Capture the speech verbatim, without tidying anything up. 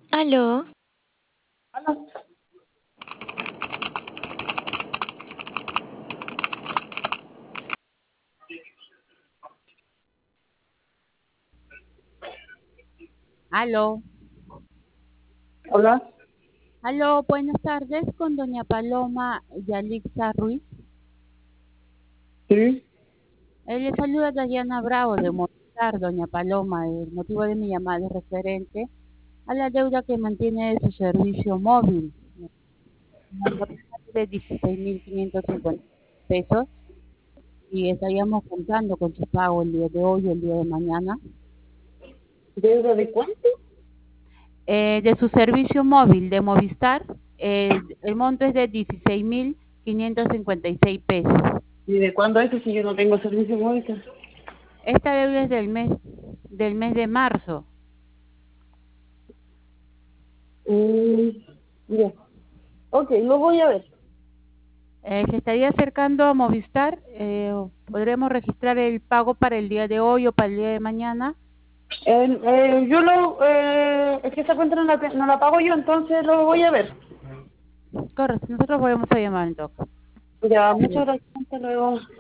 Aló. Hola. Aló, Hola. aló, buenas tardes con doña Paloma Yalixa Ruiz. Sí. Eh, le saluda Dayana Bravo de Movistar, doña Paloma. El motivo de mi llamada es referente a la deuda que mantiene de su servicio móvil, de dieciséis mil quinientos cincuenta pesos, y estaríamos contando con su pago el día de hoy o el día de mañana. ¿Deuda de cuánto? Eh, de su servicio móvil de Movistar, eh, el monto es de dieciséis mil quinientos cincuenta y seis pesos. ¿Y de cuándo es si yo no tengo servicio móvil? Esta deuda es del mes, del mes de marzo. Mm, ya. Ok, lo voy a ver. Eh, se estaría acercando a Movistar. Eh, podremos registrar el pago para el día de hoy o para el día de mañana. Eh, eh, yo lo... Eh, es que esa cuenta no la, te- no la pago yo, entonces lo voy a ver. Correcto, nosotros volvemos a llamar entonces. Ya, muchas gracias. Hasta luego.